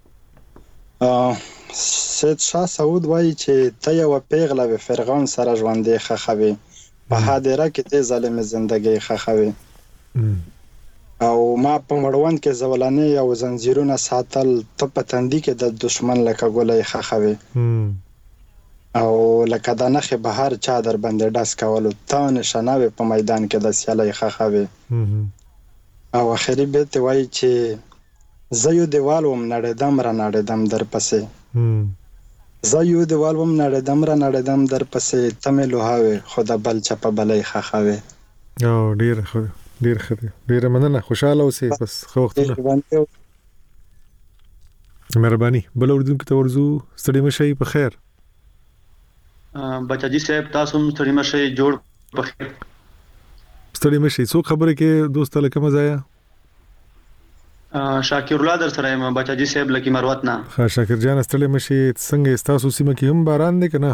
سید شاه سعود وایي چې ته یو پیغله و فرعون سره ژوندې خخوي په حاضره کې ته ظالم زندګي خخوي او ما په مړوند کې زولانه یو زنجیرونه ساتل ته په تندې کې د دشمن لکه ګولې خخوي او لکه د نخې بهر چا در باندې ډاس کولو ته نشانه په میدان کې د سیالي خخوي. او اخري بیت وایي چې زه یو دیوال وم نړیدم را نړیدم در پسې زه یو دیوال وم نړیدم را نړیدم در پسې ته مې لوهاوې خو د بل چا په بلۍ خښوې. او ډېره ښه ډیر ښه دی. ډیر مننه، خوشاله اوسئ. بس خو وختونه مهرباني. بل اوردونکو ته ورزو، ستړي مشئ، په خیر. بچاجي صاحب تاسو هم ستړي مشئ، جوړ په خیر. ستړي مشئ. څو خبره کې دوست لکه مزایا شاکر الله در سره یم بچاجي صاحب لکی مروت نه. ها شاکر جان ستړي مشئ. څنګه تاسو سیمه کې هم باران دی کنه؟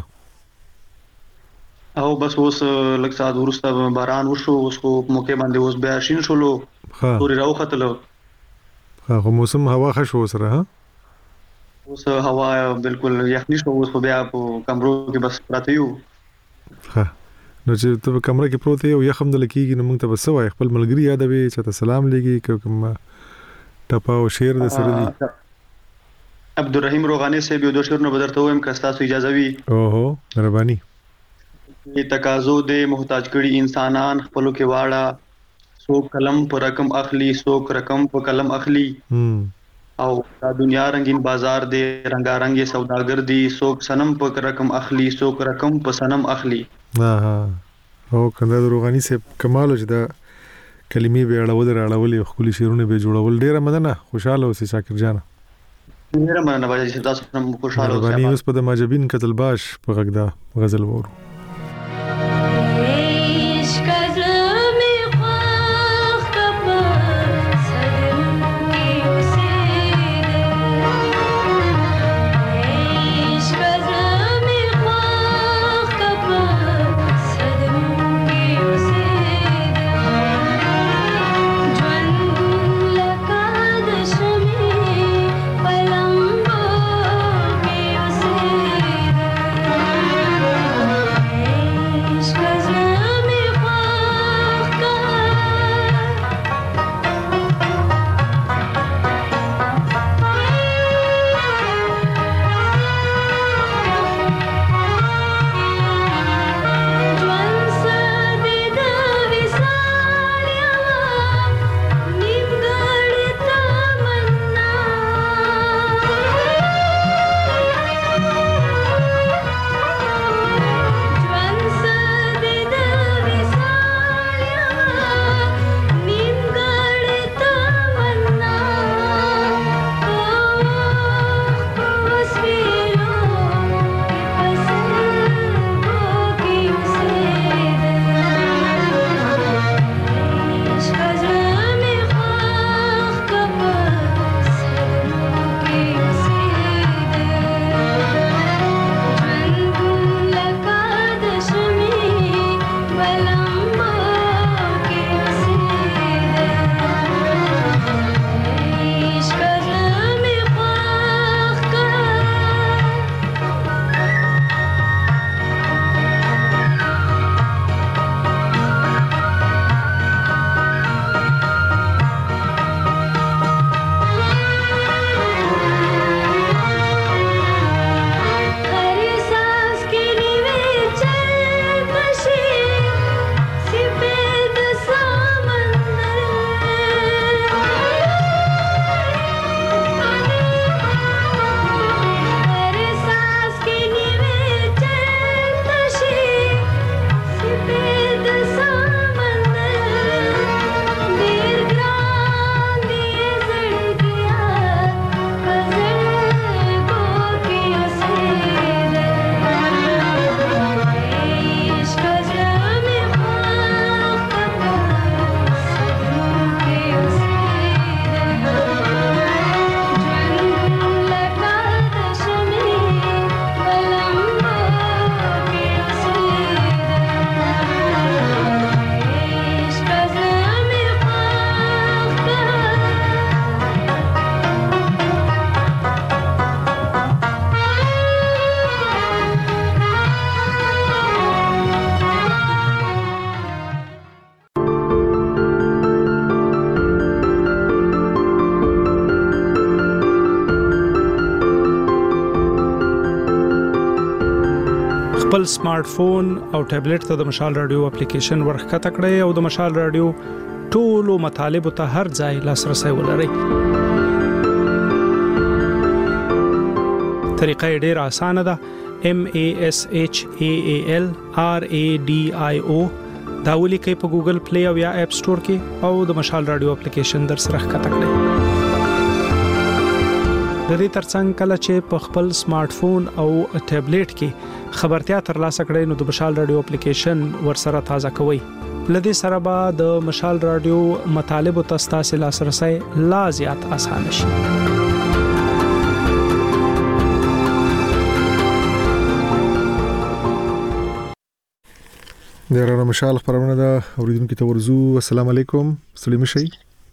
او بس اوس لږ ساعت وروسته باران وشو، اوس کو موقع باندې اوس بیا شین شولو، توري راوختلو. ها خو موسم هوا ښه شو سره. ها اوس هوا بالکل یخني شو، اوس بیا په کمرو کې بس پراته یو. ها نو چې ته په کمره کې پروت یو یخم د لکېږي، نو موږ ته بس وای خپل ملګری یادوي چې ته سلام لګي کوم ټپا او شعر د سره دی. عبدالرحیم روغانی صاحب یو دوه شعرونه بدرته وایم که تاسو اجازه وي. اوهو مهرباني. تقاضو دې محتاج کړي انسانان خپلو کې واړه، څوک قلم په رقم اخلي، څوک رقم په قلم اخلي. او دا دنیا رنگین بازار دی، رنگارنګ سوداګر دی، څوک صنم په رقم اخلي، څوک رقم په صنم اخلي. ها ها او کنده روغانی صاحب کمال چې دا کلمې به اړول راړولې خپل شعرونه به جوړول. ډیره مننه، خوشاله اوسئ شاکر جان. ډیره مننه باجی چې تاسو هم خوشاله اوسئ. باندې اوس په د ماجبین قتل باش په غږدا غزل وورو. خپل سمارټ فون او ټابلیټ ته د مشال رادیو اپلیکیشن ورخکته کړئ او د مشال رادیو ټولو مطالبه ته هر ځای لاسرسي ولرئ. طریقه ډیره اسانه ده. M A S H A A L R A D I O دا ولیکئ په ګوګل پلی او یا اپ سٹور کې او د مشال رادیو اپلیکیشن در سره ښکته کړئ. د دې ترڅنګ کله چې په خپل سمارټ فون او ټابلیټ کې خبرتیا ترلاسه کړئ نو د مشال رادیو اپلیکیشن ورسره تازه کوئ. لدې سره به د مشال رادیو مطالب او تاسو لاسرسي لا زیات اسانه شي. د مشال خبرونه د اوریدونکو ته ورزو. السلام علیکم. سلیم شي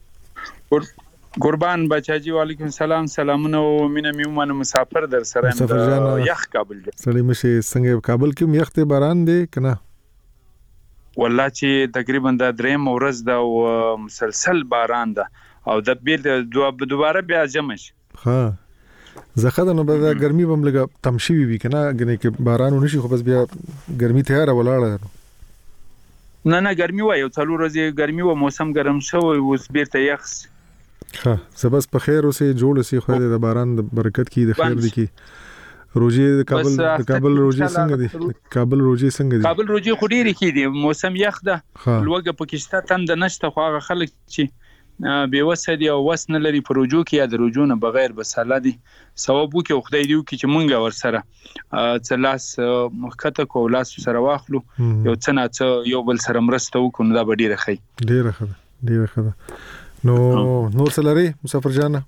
قربان بچاجي. وعلیکم السلام. سلامونه او مینه میومن مسافر در سره ام یخ کابل. سلیم شي څنګه کابل کې یخ ته باران دی کنه؟ والله چې تقریبا د دریم ورځ دا مسلسل باران ده او د بیل دوباره بیا جمش. ها زخه نو به ګرمي بم لګه تمشي وی کنه غنه کې باران ونشي خو بس بیا ګرمي تیار ولاړه. نه نه ګرمي وای او څلور ورځې ګرمي و موسم ګرم شو اوس بیرته یخ. ها زبس په خیر اوسه جوړ سي خو د باران د برکت کی د خیر دي کی. روجي د کابل د کابل روجي څنګه دي؟ کابل روجي څنګه دي؟ کابل روجي خو ډیره کی دي. موسم یخ ده. لوګه پاکستان تند نشته خو هغه خلک چې به وسه دي او وس نه لري پروجو کې یا د روجونه بغیر بساله دي ثواب وکي او خدای دی وکي چې مونږه ور سره څلاس مخکته کو لاس سره واخلو یو څنګه څه یو بل سره مرسته وکړو دا به ډیره خي. ډیره ښه ډیره ښه. نو نور سلاري مسافر جانه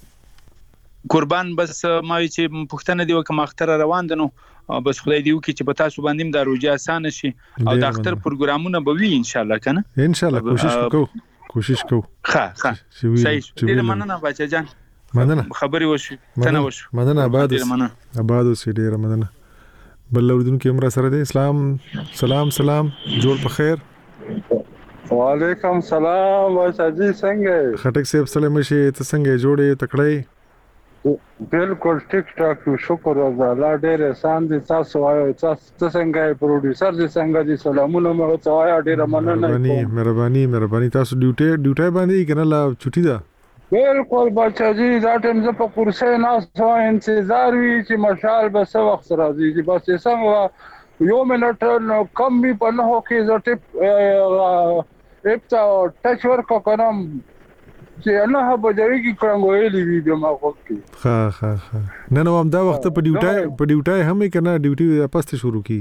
قربان بس ما چې پښتنه دی وکم اختر روان دنو بس خدای دی وکي چې په تاسو باندې د روجي اسانه شي او د اختر پروګرامونه به وي ان شاء الله کنه ان شاء الله کوشش وکړو کوشش کو. ښه ښه صحیح. ډیر مننه بچا جان. مننه خبري وشو څنګه وشو. مننه آباد آباد اوسې ډیر مننه. بل اوریدونکو امر سره دی. اسلام سلام سلام جوړ په خیر. وعلیکم سلام بچا جی څنګه خټک صاحب سلام شي ته څنګه جوړې تکړه؟ بالکل ټیک ټاک شکر الله ډېر احسان دي. تاسو وایو تاسو څنګه پروډوسر دي څنګه دي سلامونه مو ته وایو ډېر مننه. مهرباني مهرباني مهرباني. تاسو ډیوټي ډیوټي باندې کنه لا چټي ده؟ بالکل بچا جی دا ټیم زه په کورسې ناس وای انتظار وی چې مشال به څه وخت راځي چې بس څنګه یو منټ نو کم به په نه کې زه ټیپ اپتا ټچ ورک کوم چې نه به جوړی کی څنګه ویلی ویډیو ما وکړي. ها ها ها. نه نو هم دا وخت په ډیوټي په ډیوټي هم کنه ډیوټي پسته شروع کی.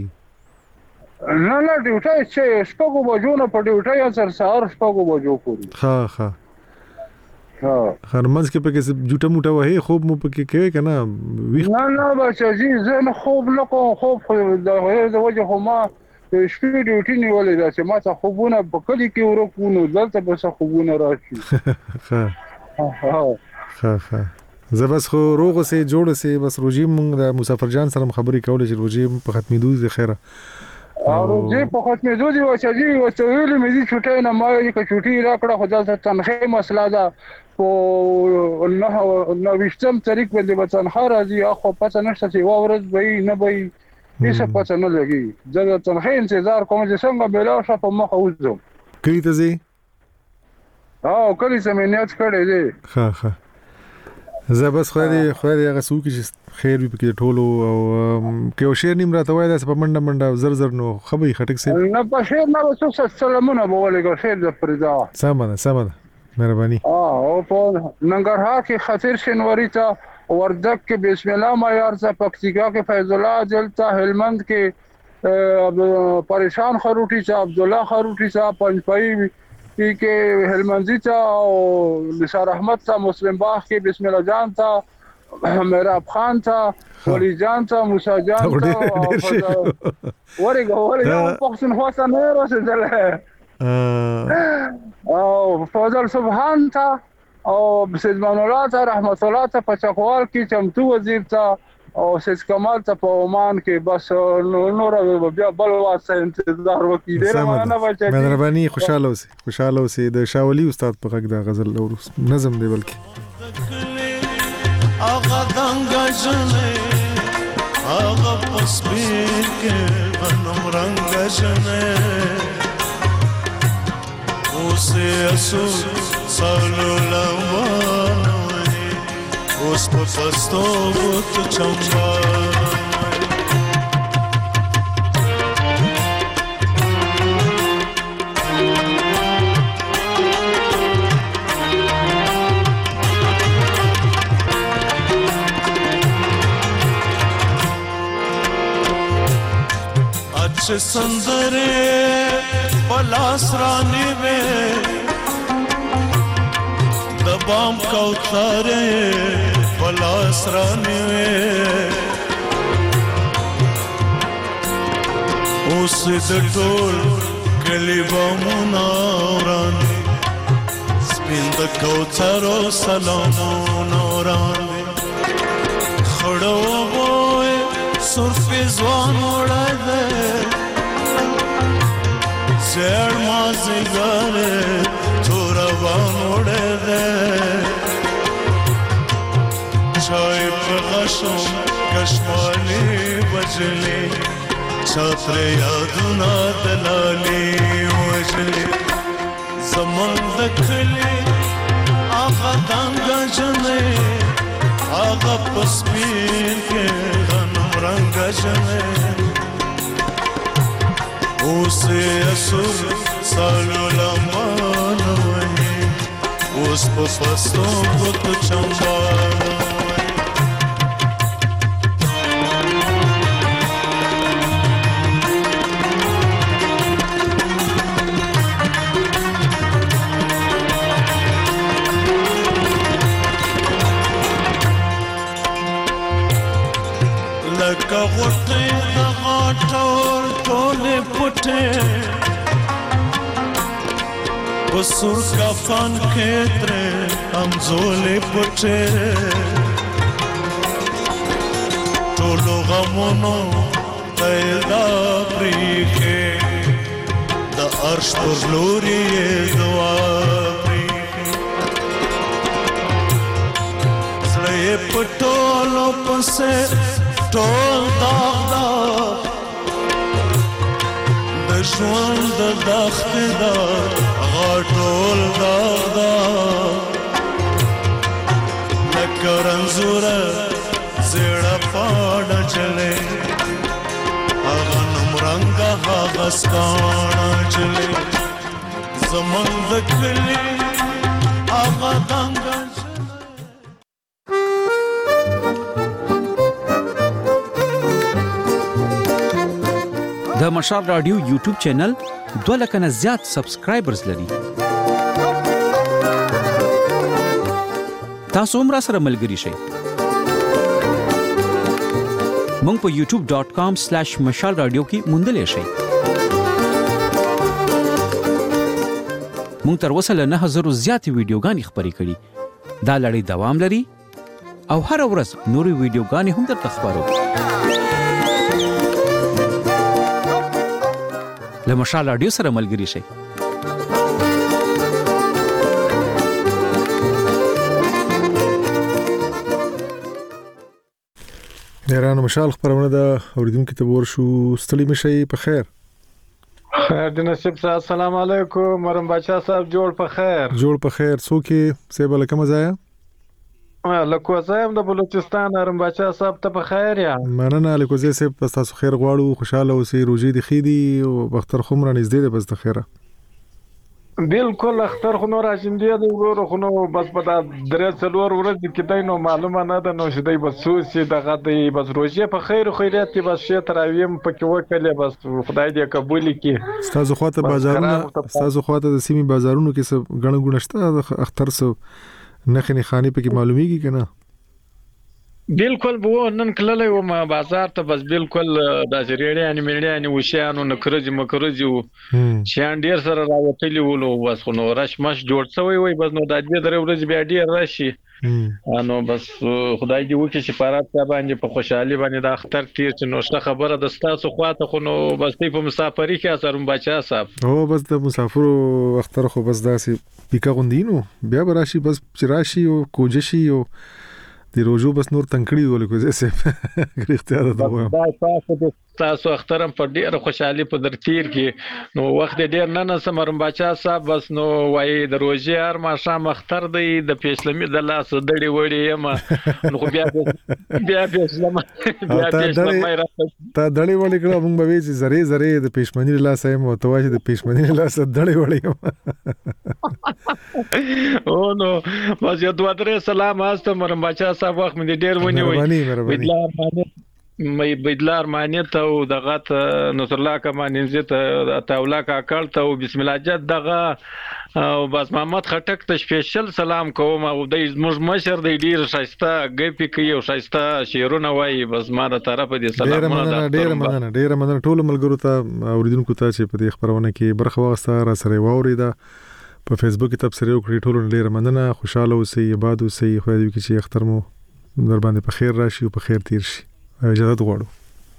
نه نه ډیوټي چې شپږو بجو نه په ډیوټي سره سهار شپږو بجو کوي. ها ها ها. هرمنځ کې پکې جوټه موټه وه خوب مو پکې کوي کنه وی. نه نه بچا جی زه نه خوب نه کوم. خوب د وجه خو ما شپې ډیوټي نیولې ده چې ما ته خوبونه په کلی کې ورکو نو دلته به څه خوبونه راشي. ها ها ها. زه بس خو روغ سه جوړ سه بس روجي مونږ د مسافر جان سره خبرې کولې چې روجي په ختمېدو دي خیره. او روجي په ختمېدو دي او چې جی وسویل مې دي چټای نه ما یې ک چټي راکړه خو دلته تنخې مسله ده په نه نو وشتم طریق باندې به تنخه راځي خو پته نشته چې و ورځ به نه به هیڅ پته نه لګي. زه د تنخې انتظار کوم چې څنګه بلا شپ مخ اوځم. کلی ته زی؟ او کلی سمینیات کړی دی. ها ها. زه بس خو دې خو دې هغه څوک چې خیر وي پکې ټولو او کې او شیر نیم راته وای دا په منډه منډه زر زر نو خبري خټک سي. نه په شیر نه وسو سلامونه بوله شیر د فردا. سمه سمه مهرباني. او په ننګرهار کې خطر شنوري ته وردک کې بسم الله معیار څخه پکتیکا کې فیض الله دلته هلمند کې پریشان خروټی څخه عبد الله خروټی څخه پنځپای کې هلمندی څخه او نثار احمد څخه مسلم باغ کې بسم الله جان څخه میراب خان څخه ولی جان څخه موسی جان څخه ورګه ورګه پښتون خاصه نه رسېدل او فضل سبحان څخه او سید منولات رحمت الله ته په چکوال کې چمتو وزیر ته او سید کمال ته په عمان کې بس نور بیا بل واسه انتظار وکړي. ډیر مننه بچا. مهرباني. خوشاله اوسئ خوشاله اوسئ. د شاولي استاد په غږ د غزل او نظم دی بلکې آغا دنګ جنې آغا پسبیر کې غنم رنگ جنې اوسه اسو سالو لمانوی اوس په پستو بوت چمبانوی پکش سندره پلاس رانی وے دبام کوثره پلاس رانی وے اوس د ټول کلی بامونه وران سپین د کوثرو سلامونه وران خړو وای سرف ځوان وړای دې زړ مازیګر تور وان وړای دې چای په غشو کشمالي بجلي چاتر یادونه دلالي وجلي زمون دکلی آغا دانگا جنے آغا پسپین کے غنم رنگا جنے اوسے اسر سالو لمان وہی اوس پسوں بت چمبانا لکه غوټې د غاټور ټولې پټې په سور کفن کې ترې همزولې پټې ټولو غمونو پیدا پریښې د عرش پر لوري یې دعا پریښې زړه یې په ټولو پسې ټول داغ داغ د ژوند د دښتې دا غاټول داغ داغ لکه رنځوره زیړه پاڼه چلې هغه نومرنګه هغه سکاڼه چلې زمونږ د کلي هغه دنګه د مشال رادیو یوټیوب چینل دوه لک نه زیات سبسکرایبرز لري. تاسو هم را سره ملګري شئ. مونږ په یوټیوب ډاٹ کام سلیش مشال رادیو کې موندلې شئ. مونږ تر اوسه له نه هزار زیاتې ویډیوګانې خپرې کړي. دا لړۍ دوام لري او هر ورځ نورې ویډیوګانې هم درته خپرو. له مشال رادیو سره ملګري شئ. ایران مشال خبرونه د اوریدونکو ته ورشو ستړي مشي په خیر. خیر د نصیب صاحب السلام علیکم مرم بچا صاحب جوړ په خیر. جوړ په خیر څوک سیب لکه مزایا لکه زایم د بلوچستان ارم بچا صاحب ته په خیر یا مننه لکه زه سیب تاسو خیر غواړو خوشاله اوسئ روزي د خېدي او بختر خمر نږدې ده بس د خیره بالکل اختر خو نو راځم دی د ورو خو نو بس په درې څلور ورځې کې دای نو معلومه نه ده نو شدی بس سوسي دغه دی بس روزي په خیر خیرات کې بس شي تراویم پکې وکړي بس خدای دې قبول کړي. تاسو خواته بازارونه تاسو خواته د سیمې بازارونو کې څه غنه ګونشته اختر څه نخنی خانی په کې معلومیږي کنه بالکل بو نن کله و ما بازار ته بس بالکل د جریړې ان مېړې ان وشیانو نکرج مکرج شان ډیر سره راوتلی ولو بس نو رش مش جوړ شوی وي بس نو د دې درې ورځې بیا ډیر راشي انو بس خدای دې وکړي چې پارات ته باندې په خوشحالي باندې د اختر تیر چې نو شته خبره د ستاسو خواته خو نو بس په مسافرۍ کې اثرم بچا صاحب او بس د مسافرو اختر خو بس داسې پیکا غوندینو بیا براشي بس چراشي او کوجشي او دی روزو بس نور تنکړی ولکو زه سه اختیار ده وایم تاسو تاسو اخترم په ډیر خوشحالي په در تیر کې نو وخت ډیر نه نه سمرم بچا صاحب بس نو وای د روزي هر ما شام اختر دی د پیسلمي د لاس دړي وړي یم نو خو بیا بیا پیسلم بیا پیسلم تا دړي وړي کړه موږ به چې زری زری د پېشمنی لاس یم او توای د پېشمنی لاس دړي وړي یم او نو بس یو دوه درې سلام واست مرم بچا صاحب وخت مې ډیر ونی وي مې بدلار معنی ته او دغه ته نصر الله کمانځ ته تاولا کاکړ ته او بسم الله جد دغه او بس محمد خټک ته سپیشل سلام کوم او د زموږ مشر د ډیر شایسته غپی کوي او شایسته شعرونه وایي بس ما ته طرف دې سلامونه ده ډیر مننه ډیر مننه ټول ملګرو ته اوریدونکو ته چې په دې خبرونه کې برخه واغسته را سره واوریده په فیسبوک کې تبصره وکړي ټول ډیر مننه خوشاله اوسئ آباد اوسئ خو دې کې چې اختر مو در باندې په خیر راشي او په خیر تیر شي اجازه غواړو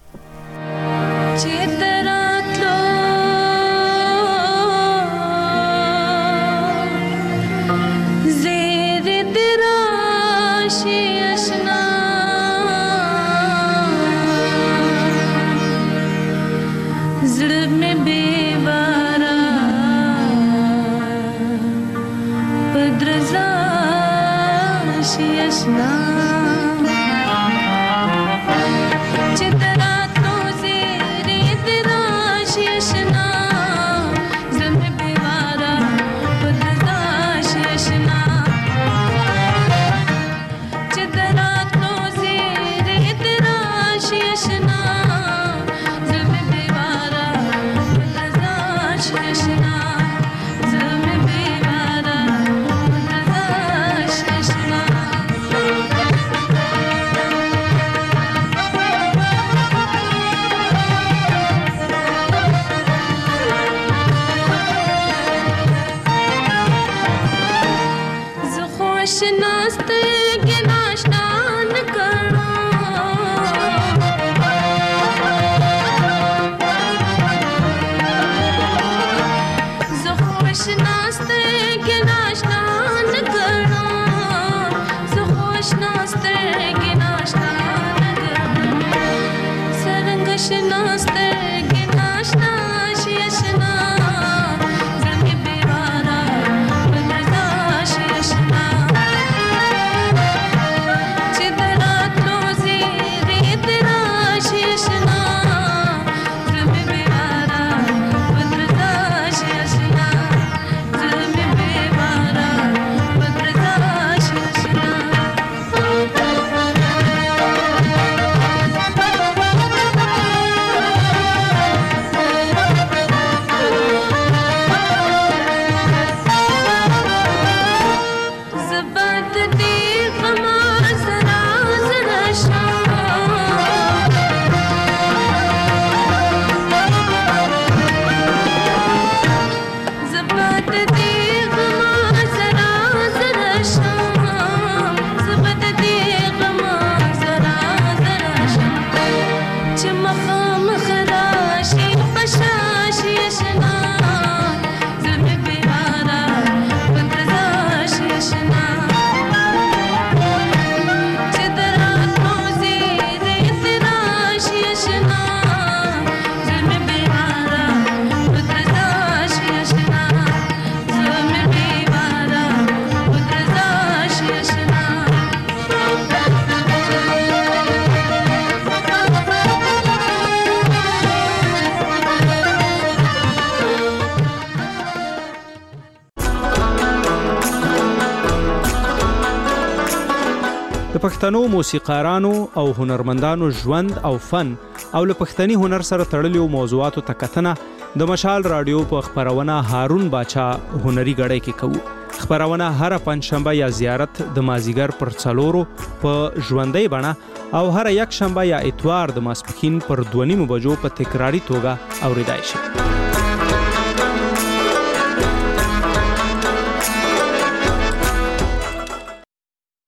د پښتنو موسیقارانو او هنرمندانو ژوند او فن او له پښتني هنر سره تړلو موضوعاتو ته کتنه د مشال رادیو په خبرونه هارون باچا هنري غړې کې کوو. خبرونه هر پنځشنبه یا زیارت د مازیګر پر څلورو په ژوندۍ بڼه او هر یک شنبه یا اتوار د ماسپښین پر دوه نیمو بجو په تکراری توګه اوریدای شي.